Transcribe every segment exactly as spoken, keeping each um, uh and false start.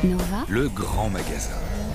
Nova, le grand magasin.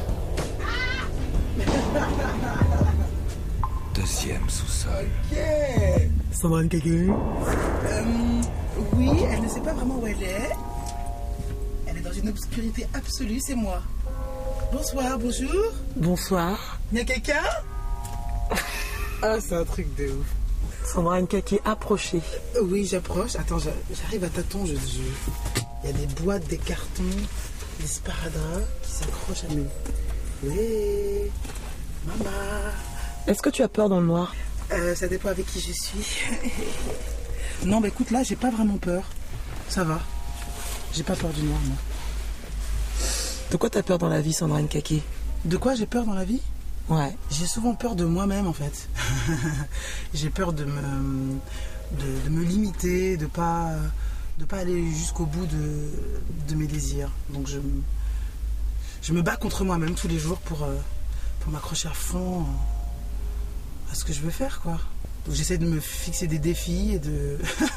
Deuxième sous-sol. Ok. Sandrine Caquet. Euh, oui, elle ne sait pas vraiment où elle est. Elle est dans une obscurité absolue, c'est moi. Bonsoir, bonjour. Bonsoir. Il y a quelqu'un? Ah, c'est un truc de ouf. Sandrine Caquet, approchez. Oui, j'approche. Attends, j'arrive à tâtons. Je, je... Il y a des boîtes, des cartons, des sparadraps qui s'accrochent à nous. Oui, maman. Est-ce que tu as peur dans le noir? euh, Ça dépend avec qui je suis. Non, bah écoute, là, j'ai pas vraiment peur. Ça va. J'ai pas peur du noir, moi. De quoi t'as peur dans la vie, Sandrine Caquet? De quoi j'ai peur dans la vie? Ouais. J'ai souvent peur de moi-même, en fait. J'ai peur de me, de, de me limiter, de pas, de pas aller jusqu'au bout de, de mes désirs. Donc je, je me bats contre moi-même tous les jours pour, pour m'accrocher à fond à ce que je veux faire, quoi. Donc j'essaie de me fixer des défis et de...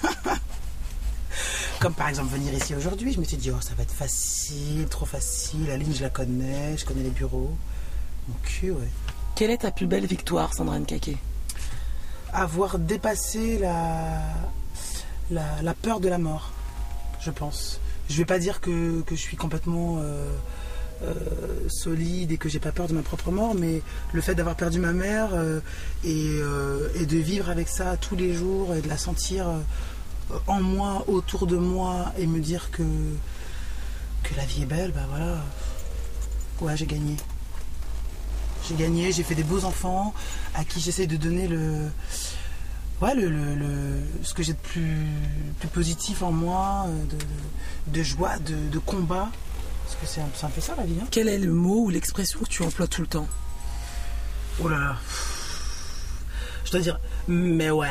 Comme par exemple venir ici aujourd'hui, je me suis dit, oh, ça va être facile, trop facile, la ligne je la connais, je connais les bureaux. Mon cul, ouais. Quelle est ta plus belle victoire, Sandrine Caquet? Avoir dépassé la, la, la peur de la mort, je pense. Je vais pas dire que, que je suis complètement euh, euh, solide et que j'ai pas peur de ma propre mort, mais le fait d'avoir perdu ma mère euh, et, euh, et de vivre avec ça tous les jours et de la sentir euh, en moi, autour de moi, et me dire que, que la vie est belle, bah voilà. Ouais, j'ai gagné. J'ai gagné, j'ai fait des beaux enfants à qui j'essaie de donner le, ouais, le, le, le, ce que j'ai de plus, plus positif en moi, de, de, de joie, de, de combat. Parce que c'est un, c'est un peu ça la vie. Hein. Quel est le mot ou l'expression que tu emploies tout le temps? Oh là là. Je dois dire, mais ouais.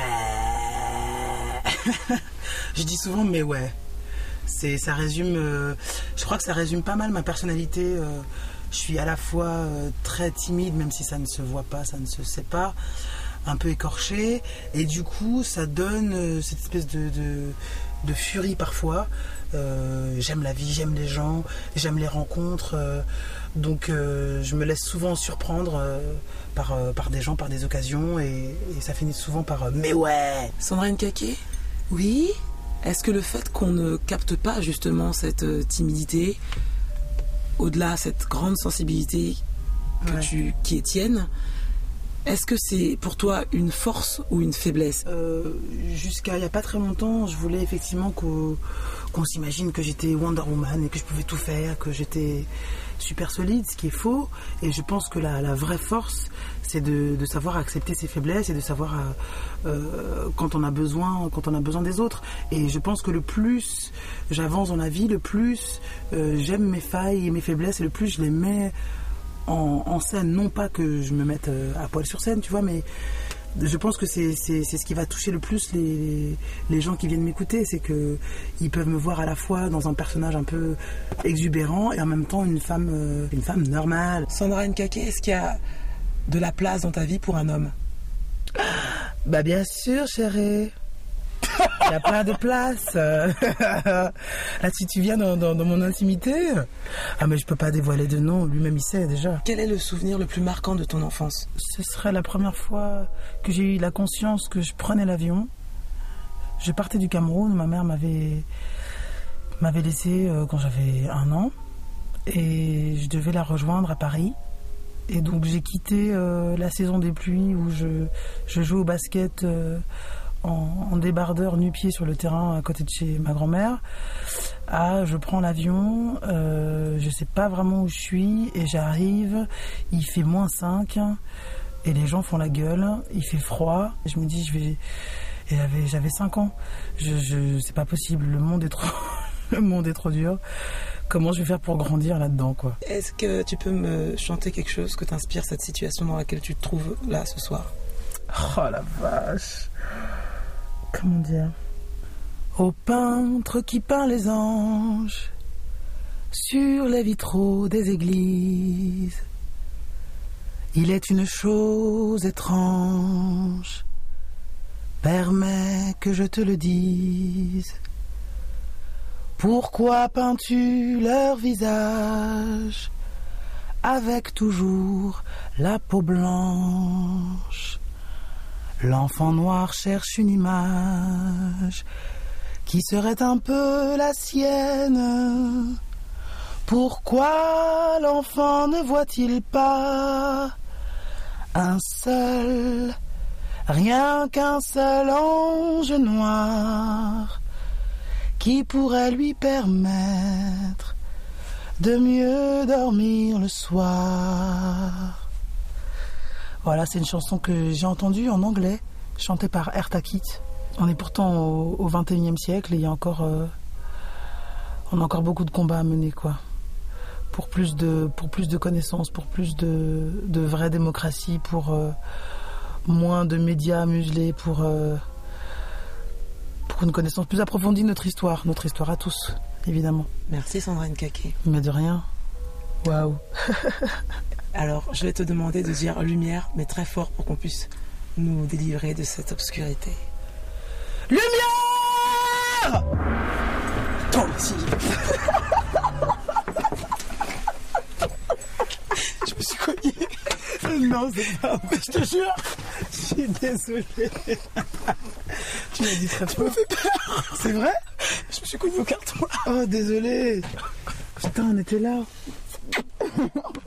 Je dis souvent, mais ouais. C'est, ça résume, euh, je crois que ça résume pas mal ma personnalité. Euh, je suis à la fois euh, très timide, même si ça ne se voit pas, ça ne se sait pas, un peu écorché, et du coup ça donne euh, cette espèce de, de, de furie parfois. Euh, j'aime la vie, j'aime les gens, j'aime les rencontres, euh, donc euh, je me laisse souvent surprendre euh, par, euh, par des gens, par des occasions, et, et ça finit souvent par euh, mais ouais. Sandrine Caquet, oui. Est-ce que le fait qu'on ne capte pas justement cette euh, timidité, au-delà cette grande sensibilité que Ouais. tu, qui est tienne, est-ce que c'est pour toi une force ou une faiblesse? Euh, jusqu'à il n'y a pas très longtemps, je voulais effectivement qu'on, qu'on s'imagine que j'étais Wonder Woman et que je pouvais tout faire, que j'étais super solide, ce qui est faux. Et je pense que la, la vraie force, c'est de, de savoir accepter ses faiblesses et de savoir euh, euh, quand on a besoin, quand on a besoin des autres. Et je pense que le plus j'avance dans la vie, le plus euh, j'aime mes failles et mes faiblesses, et le plus je les mets en, en scène. Non pas que je me mette euh, à poil sur scène, tu vois, mais je pense que c'est, c'est, c'est ce qui va toucher le plus les, les gens qui viennent m'écouter. C'est qu'ils peuvent me voir à la fois dans un personnage un peu exubérant et en même temps une femme, euh, une femme normale. Sandrine Caquet, est-ce qu'il y a de la place dans ta vie pour un homme? Bah bien sûr, chérie. Il n'y a pas de place. Là, si tu viens dans, dans, dans mon intimité, ah mais je peux pas dévoiler de nom. Lui-même, il sait déjà. Quel est le souvenir le plus marquant de ton enfance? Ce serait la première fois que j'ai eu la conscience que je prenais l'avion. Je partais du Cameroun. Ma mère m'avait m'avait laissé euh, quand j'avais un an, et je devais la rejoindre à Paris. Et donc j'ai quitté euh, la saison des pluies où je, je jouais au basket euh, en, en débardeur nu-pied sur le terrain à côté de chez ma grand-mère. Ah, je prends l'avion, euh, je sais pas vraiment où je suis, et j'arrive, il fait moins cinq et les gens font la gueule, il fait froid. Je me dis, je vais... Et j'avais, j'avais cinq ans, je, je, c'est pas possible, le monde est trop, le monde est trop dur. Comment je vais faire pour grandir là-dedans, quoi? Est-ce que tu peux me chanter quelque chose que t'inspire cette situation dans laquelle tu te trouves là ce soir? Oh la vache! Comment dire? Au peintre qui peint les anges sur les vitraux des églises, il est une chose étrange, permets que je te le dise. Pourquoi peins-tu leur visage avec toujours la peau blanche? L'enfant noir cherche une image qui serait un peu la sienne. Pourquoi l'enfant ne voit-il pas un seul, rien qu'un seul ange noir qui pourrait lui permettre de mieux dormir le soir? Voilà, c'est une chanson que j'ai entendue en anglais, chantée par Eartha Kitt. On est pourtant au, au vingt et unième siècle et il y a encore, euh, on a encore beaucoup de combats à mener, quoi. Pour plus de, pour plus de connaissances, pour plus de, de vraie démocratie, pour euh, moins de médias muselés, pour, euh, pour une connaissance plus approfondie de notre histoire, notre histoire à tous, évidemment. Merci Sandrine Caquet. Mais de rien. Waouh. Alors, je vais te demander de dire lumière, mais très fort pour qu'on puisse nous délivrer de cette obscurité. Lumière! Toi aussi. Je me suis cogné. Non, c'est pas vrai, je te jure. Je suis désolé. Tu m'as dit très fort. Tu me fais peur. C'est vrai? Je me suis cogné au carton. Oh, désolé. Putain, on était là.